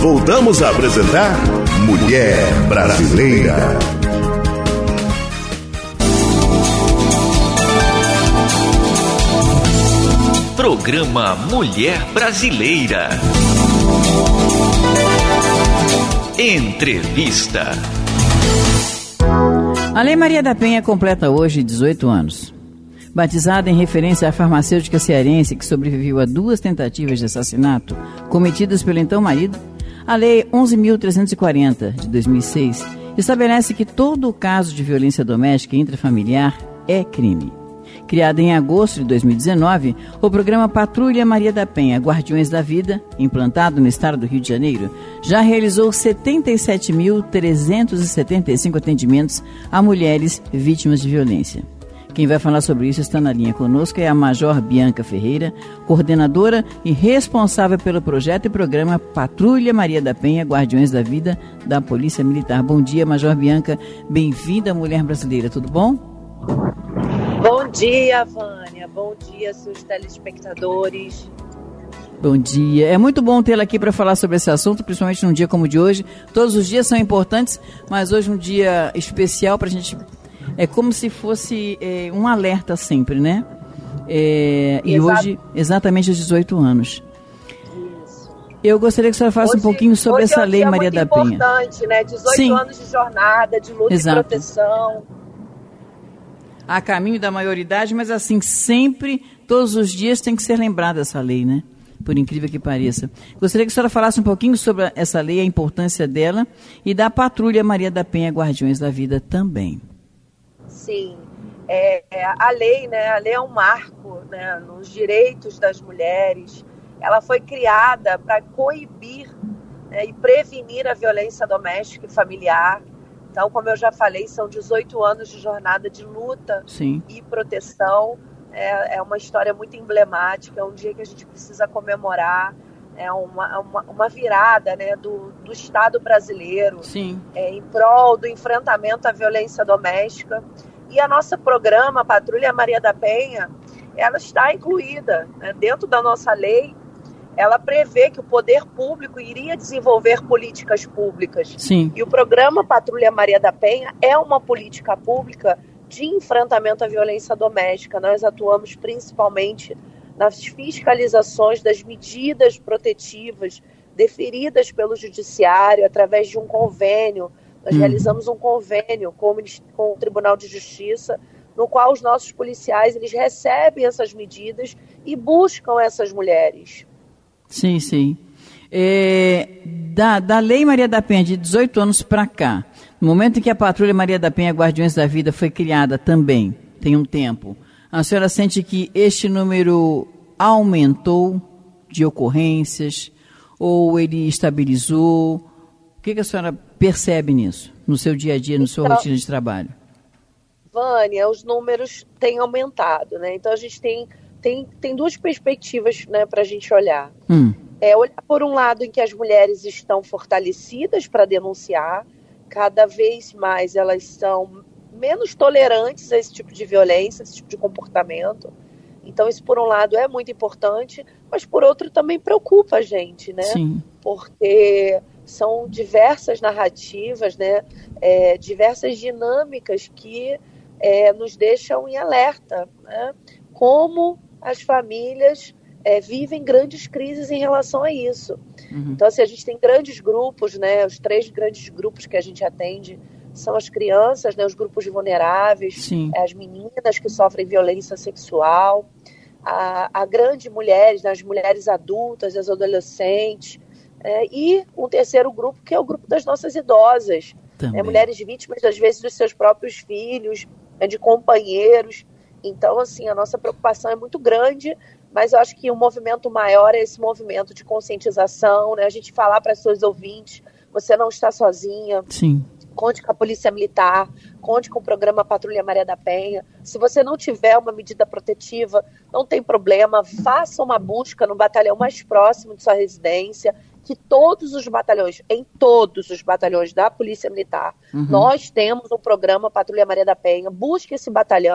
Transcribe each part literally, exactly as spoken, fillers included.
voltamos a apresentar Mulher Brasileira. Programa Mulher Brasileira. Entrevista. A Lei Maria da Penha completa hoje dezoito anos. Batizada em referência à farmacêutica cearense que sobreviveu a duas tentativas de assassinato cometidas pelo então marido, a Lei onze mil trezentos e quarenta, de dois mil e seis, estabelece que todo caso de violência doméstica e intrafamiliar é crime. Criado em agosto de dois mil e dezenove, o programa Patrulha Maria da Penha Guardiões da Vida, implantado no estado do Rio de Janeiro, já realizou setenta e sete mil trezentos e setenta e cinco atendimentos a mulheres vítimas de violência. Quem vai falar sobre isso está na linha conosco é a Major Bianca Ferreira, coordenadora e responsável pelo projeto e programa Patrulha Maria da Penha Guardiões da Vida da Polícia Militar. Bom dia, Major Bianca. Bem-vinda à Mulher Brasileira. Tudo bom? Bom dia, Vânia. Bom dia, seus telespectadores. Bom dia. É muito bom tê-la aqui para falar sobre esse assunto, principalmente num dia como o de hoje. Todos os dias são importantes, mas hoje é um dia especial para a gente... É como se fosse é, um alerta sempre, né? É, e Exato. Hoje, exatamente aos dezoito anos. Isso. Eu gostaria que a senhora falasse hoje, um pouquinho sobre essa lei Maria da Penha. Muito importante, né? dezoito Sim. anos de jornada, de luta Exato. E proteção. A caminho da maioridade, mas assim, sempre, todos os dias tem que ser lembrada essa lei, né? Por incrível que pareça. Gostaria que a senhora falasse um pouquinho sobre essa lei, a importância dela e da Patrulha Maria da Penha Guardiões da Vida também. Sim, é, a lei, né, a lei é um marco, né, nos direitos das mulheres. Ela foi criada para coibir, né, e prevenir a violência doméstica e familiar. Então, como eu já falei, são dezoito anos de jornada de luta Sim. e proteção. É, é uma história muito emblemática, é um dia que a gente precisa comemorar. É uma, uma, uma virada, né, do, do Estado brasileiro Sim. É, em prol do enfrentamento à violência doméstica. E a nossa programa, Patrulha Maria da Penha, ela está incluída, né, dentro da nossa lei. Ela prevê que o poder público iria desenvolver políticas públicas. Sim. E o programa Patrulha Maria da Penha é uma política pública de enfrentamento à violência doméstica. Nós atuamos principalmente nas fiscalizações das medidas protetivas deferidas pelo Judiciário através de um convênio. Nós hum. realizamos um convênio com o, com o Tribunal de Justiça, no qual os nossos policiais eles recebem essas medidas e buscam essas mulheres. Sim, sim. É, da, da Lei Maria da Penha de dezoito anos para cá, no momento em que a Patrulha Maria da Penha Guardiões da Vida foi criada também, tem um tempo, a senhora sente que este número aumentou de ocorrências ou ele estabilizou? O que, que a senhora percebe nisso, no seu dia a dia, no seu então, rotina de trabalho? Vânia, os números têm aumentado, né? Então a gente tem, tem, tem duas perspectivas, né, para a gente olhar. Hum. É olhar por um lado em que as mulheres estão fortalecidas para denunciar, cada vez mais elas são menos tolerantes a esse tipo de violência, esse tipo de comportamento. Então isso, por um lado, é muito importante, mas por outro também preocupa a gente, né? Sim. Porque são diversas narrativas, né? É, diversas dinâmicas que é, nos deixam em alerta, né? Como as famílias é, vivem grandes crises em relação a isso. Uhum. Então, assim, a gente tem grandes grupos, né? Os três grandes grupos que a gente atende são as crianças, né, os grupos vulneráveis, as meninas que sofrem violência sexual, a, a grande mulheres, né, as mulheres adultas, as adolescentes, é, e um terceiro grupo que é o grupo das nossas idosas, né, mulheres vítimas, às vezes, dos seus próprios filhos, né, de companheiros. Então, assim, a nossa preocupação é muito grande, mas eu acho que o movimento maior é esse movimento de conscientização, né, a gente falar para as suas ouvintes, você não está sozinha. Sim. Conte com a Polícia Militar, conte com o programa Patrulha Maria da Penha. Se você não tiver uma medida protetiva, não tem problema, faça uma busca no batalhão mais próximo de sua residência, que todos os batalhões, em todos os batalhões da Polícia Militar, uhum. nós temos um programa Patrulha Maria da Penha. Busque esse batalhão,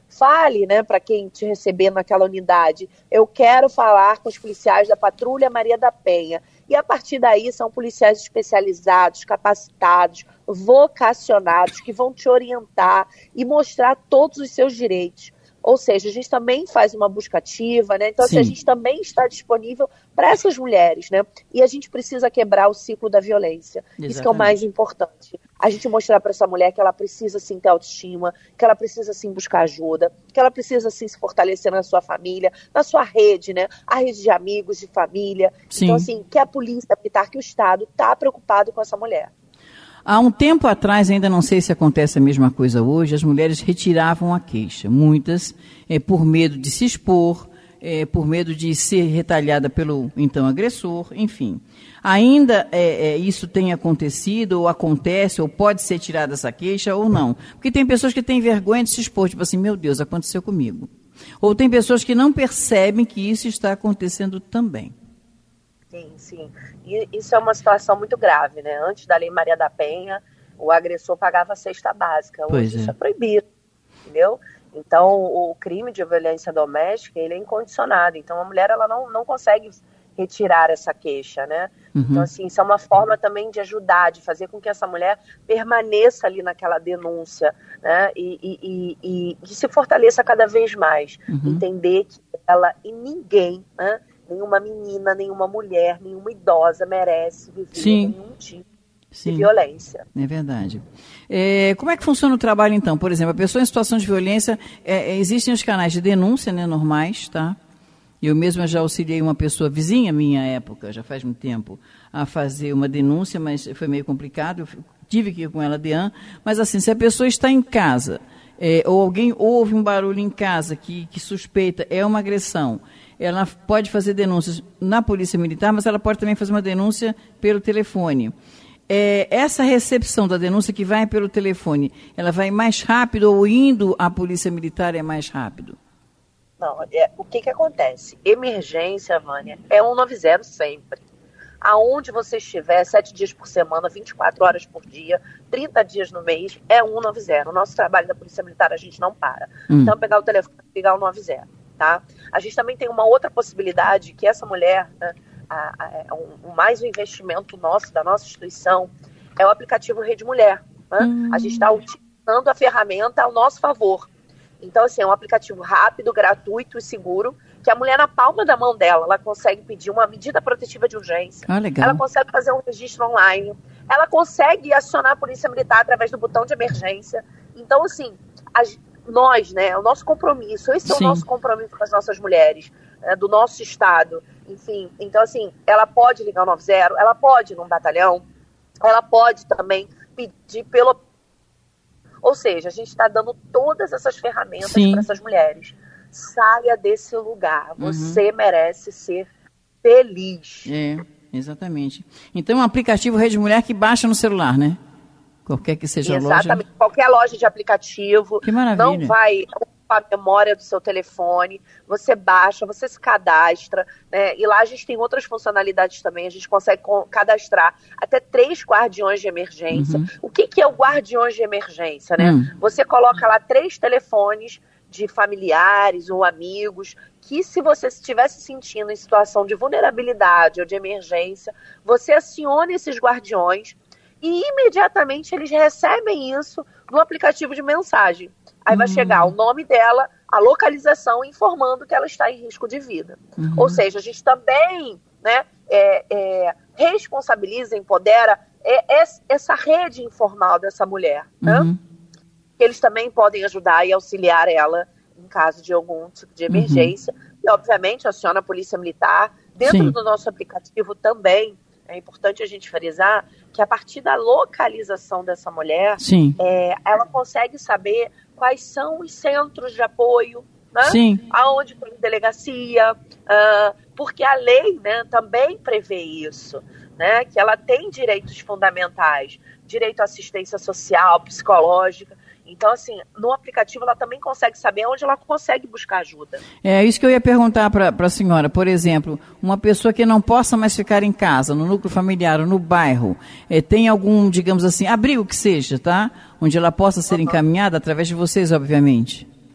fale, né, para quem te receber naquela unidade, eu quero falar com os policiais da Patrulha Maria da Penha. E a partir daí são policiais especializados, capacitados, vocacionados, que vão te orientar e mostrar todos os seus direitos. Ou seja, a gente também faz uma busca ativa, né? Então, assim, a gente também está disponível para essas mulheres, né? E a gente precisa quebrar o ciclo da violência. Exatamente. Isso que é o mais importante. A gente mostrar para essa mulher que ela precisa, sim, ter autoestima, que ela precisa, sim, buscar ajuda, que ela precisa, sim, se fortalecer na sua família, na sua rede, né? A rede de amigos, de família. Sim. Então, assim, que a polícia militar, que o Estado está preocupado com essa mulher. Há um tempo atrás, ainda não sei se acontece a mesma coisa hoje, as mulheres retiravam a queixa. Muitas, é, por medo de se expor, é, por medo de ser retalhada pelo, então, agressor, enfim. Ainda é, é, isso tem acontecido, ou acontece, ou pode ser tirada essa queixa, ou não. Porque tem pessoas que têm vergonha de se expor, tipo assim, meu Deus, aconteceu comigo. Ou tem pessoas que não percebem que isso está acontecendo também. Sim, sim. E isso é uma situação muito grave, né? Antes da Lei Maria da Penha, o agressor pagava a cesta básica. Hoje pois isso é. é proibido, entendeu? Então, o crime de violência doméstica, ele é incondicionado. Então, a mulher, ela não, não consegue retirar essa queixa, né? Uhum. Então, assim, isso é uma forma também de ajudar, de fazer com que essa mulher permaneça ali naquela denúncia, né? E, e, e, e, e se fortaleça cada vez mais. Uhum. Entender que ela e ninguém, né? Nenhuma menina, nenhuma mulher, nenhuma idosa merece viver Sim. nenhum tipo Sim. de violência. É verdade. É, como é que funciona o trabalho, então? Por exemplo, a pessoa em situação de violência, é, existem os canais de denúncia, né, normais, tá? Eu mesma já auxiliei uma pessoa vizinha minha época, já faz muito tempo, a fazer uma denúncia, mas foi meio complicado, eu tive que ir com ela de an, mas assim, se a pessoa está em casa, é, ou alguém ouve um barulho em casa que, que suspeita, é uma agressão, ela pode fazer denúncias na Polícia Militar, mas ela pode também fazer uma denúncia pelo telefone. É, essa recepção da denúncia que vai pelo telefone, ela vai mais rápido ou indo à Polícia Militar é mais rápido? Não, é, o que que acontece? Emergência, Vânia, é cento e noventa sempre. Aonde você estiver, sete dias por semana, vinte e quatro horas por dia, trinta dias no mês, é cento e noventa. O nosso trabalho da Polícia Militar, a gente não para. Hum. Então, pegar o telefone e ligar o cento e noventa. Tá? A gente também tem uma outra possibilidade, que essa mulher, né, a, a, um, mais um investimento nosso, da nossa instituição, é o aplicativo Rede Mulher. Né? Hum. A gente está utilizando a ferramenta ao nosso favor. Então, assim, é um aplicativo rápido, gratuito e seguro, que a mulher, na palma da mão dela, ela consegue pedir uma medida protetiva de urgência. Ah, legal. Ela consegue fazer um registro online. Ela consegue acionar a Polícia Militar através do botão de emergência. Então, assim, a nós, né, o nosso compromisso, esse é o Sim. nosso compromisso com as nossas mulheres, né, do nosso estado, enfim, então assim, ela pode ligar o noventa, ela pode ir num batalhão, ela pode também pedir pelo... Ou seja, a gente está dando todas essas ferramentas para essas mulheres. Saia desse lugar, você uhum. merece ser feliz. É, exatamente. Então, é um aplicativo Rede Mulher que baixa no celular, né? Qualquer que seja a loja. Exatamente, qualquer loja de aplicativo. Que maravilha. Não vai ocupar a memória do seu telefone, você baixa, você se cadastra, né? E lá a gente tem outras funcionalidades também, a gente consegue cadastrar até três guardiões de emergência. Uhum. O que, que é o guardiões de emergência, né? Uhum. Você coloca lá três telefones de familiares ou amigos, que se você estiver se sentindo em situação de vulnerabilidade ou de emergência, você aciona esses guardiões e imediatamente eles recebem isso no aplicativo de mensagem. Aí uhum. vai chegar o nome dela, a localização, informando que ela está em risco de vida. Uhum. Ou seja, a gente também, né, é, é, responsabiliza, empodera é, é, essa rede informal dessa mulher. Né? Uhum. Eles também podem ajudar e auxiliar ela em caso de algum tipo de emergência. Uhum. E, obviamente, aciona a Polícia Militar. Dentro Sim. do nosso aplicativo também, é importante a gente frisar que a partir da localização dessa mulher, é, ela consegue saber quais são os centros de apoio, né? Sim. Aonde tem delegacia, uh, porque a lei, né, também prevê isso, né, que ela tem direitos fundamentais, direito à assistência social, psicológica. Então, assim, no aplicativo ela também consegue saber onde ela consegue buscar ajuda. É isso que eu ia perguntar para a senhora. Por exemplo, uma pessoa que não possa mais ficar em casa, no núcleo familiar, ou no bairro, é, tem algum, digamos assim, abrigo que seja, tá? Onde ela possa ser uhum. encaminhada através de vocês, obviamente.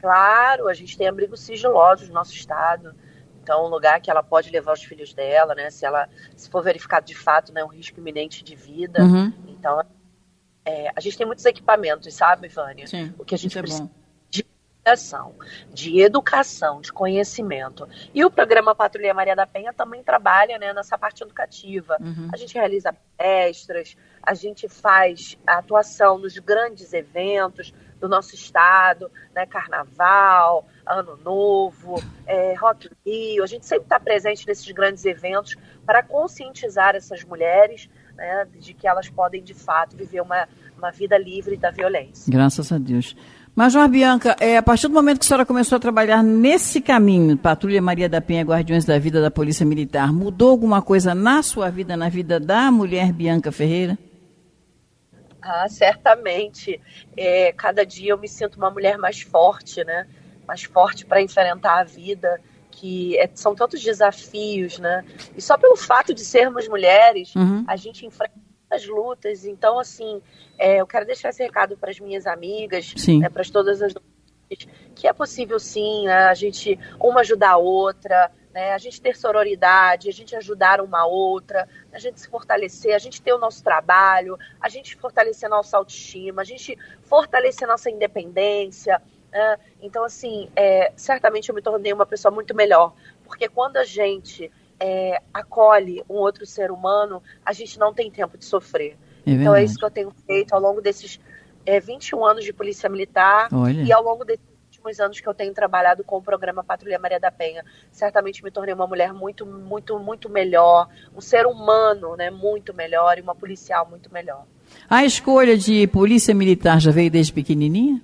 Claro, a gente tem abrigos sigilosos no nosso estado. Então, um lugar que ela pode levar os filhos dela, né? Se ela se for verificado de fato, né, um risco iminente de vida. Uhum. Então, é, a gente tem muitos equipamentos, sabe, Vânia? Sim, o que a gente isso é precisa bom. de educação, de educação, de conhecimento. E o programa Patrulha Maria da Penha também trabalha, né, nessa parte educativa. Uhum. A gente realiza palestras, a gente faz a atuação nos grandes eventos do nosso estado, né, Carnaval, Ano Novo, é, Rock in Rio. A gente sempre está presente nesses grandes eventos para conscientizar essas mulheres, né, de que elas podem, de fato, viver uma, uma vida livre da violência. Graças a Deus. Major Bianca, é, a partir do momento que a senhora começou a trabalhar nesse caminho, Patrulha Maria da Penha, Guardiões da Vida da Polícia Militar, mudou alguma coisa na sua vida, na vida da mulher Bianca Ferreira? Ah, certamente. É, cada dia eu me sinto uma mulher mais forte, né? Mais forte para enfrentar a vida, que é, são tantos desafios, né? E só pelo fato de sermos mulheres, uhum. a gente enfrenta as lutas. Então, assim, é, eu quero deixar esse recado para as minhas amigas, né, para todas as mulheres, que é possível sim, né, a gente uma ajudar a outra, né, a gente ter sororidade, a gente ajudar uma a outra, a gente se fortalecer, a gente ter o nosso trabalho, a gente fortalecer nossa autoestima, a gente fortalecer nossa independência. Né? Então, assim, é, certamente eu me tornei uma pessoa muito melhor, porque quando a gente é, acolhe um outro ser humano, a gente não tem tempo de sofrer. É então é isso que eu tenho feito ao longo desses é, vinte e um anos de Polícia Militar. Olha. E ao longo desses últimos anos que eu tenho trabalhado com o programa Patrulha Maria da Penha. Certamente me tornei uma mulher muito, muito, muito melhor, um ser humano, né, muito melhor e uma policial muito melhor. A escolha de Polícia Militar já veio desde pequenininha?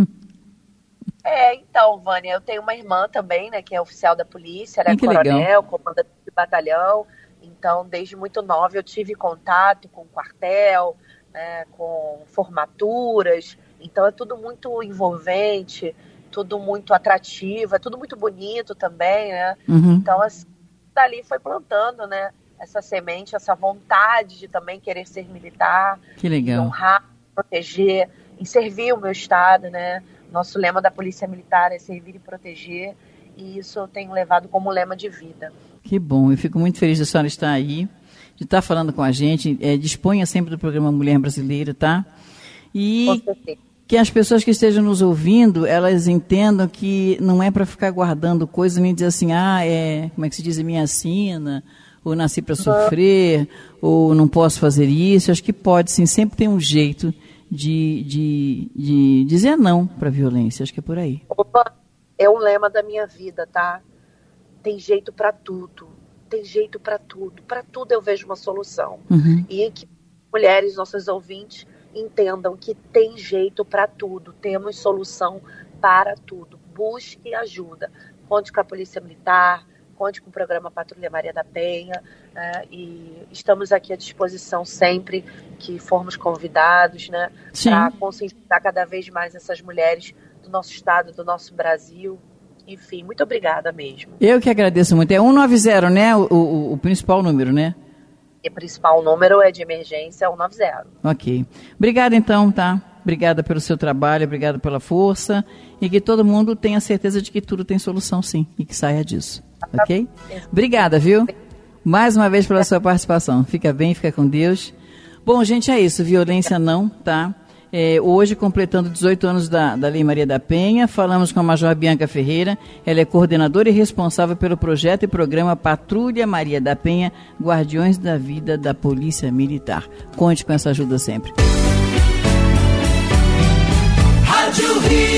É, então, Vânia, eu tenho uma irmã também, né, que é oficial da polícia, ela é coronel, comandante de batalhão. Então, desde muito nova eu tive contato com o quartel, né, com formaturas. Então, é tudo muito envolvente, tudo muito atrativo, é tudo muito bonito também, né? Uhum. Então, assim, dali foi plantando, né, essa semente, essa vontade de também querer ser militar. Que legal. Honrar, proteger, em servir o meu estado, né? Nosso lema da Polícia Militar é servir e proteger, e isso eu tenho levado como lema de vida. Que bom, eu fico muito feliz de a senhora estar aí, de estar falando com a gente. É, disponha sempre do programa Mulher Brasileira, tá? E que as pessoas que estejam nos ouvindo, elas entendam que não é para ficar guardando coisas, nem dizer assim, ah, é, como é que se diz, minha sina, ou nasci para sofrer, ou não posso fazer isso. Acho que pode, sim, sempre tem um jeito de, de, de dizer não para a violência. Acho que é por aí. Opa, é um lema da minha vida, tá? Tem jeito para tudo, tem jeito para tudo, para tudo eu vejo uma solução. Uhum. E que mulheres, nossas ouvintes, entendam que tem jeito para tudo, temos solução para tudo. Busque ajuda, conte com a Polícia Militar, conte com o programa Patrulha Maria da Penha, né? E estamos aqui à disposição sempre que formos convidados, né, para conscientizar cada vez mais essas mulheres do nosso estado, do nosso Brasil. Enfim, muito obrigada mesmo. Eu que agradeço muito. É cento e noventa, né? O, o, o principal número, né? E o principal número é de emergência, cento e noventa. Ok. Obrigada, então, tá? Obrigada pelo seu trabalho, obrigada pela força. E que todo mundo tenha certeza de que tudo tem solução, sim. E que saia disso. Ah, ok? Obrigada, viu? Mais uma vez pela sua participação. Fica bem, fica com Deus. Bom, gente, é isso. Violência não, tá? É, hoje, completando dezoito anos da, da Lei Maria da Penha, falamos com a Major Bianca Ferreira. Ela é coordenadora e responsável pelo projeto e programa Patrulha Maria da Penha, Guardiões da Vida da Polícia Militar. Conte com essa ajuda sempre. Rádio Rio.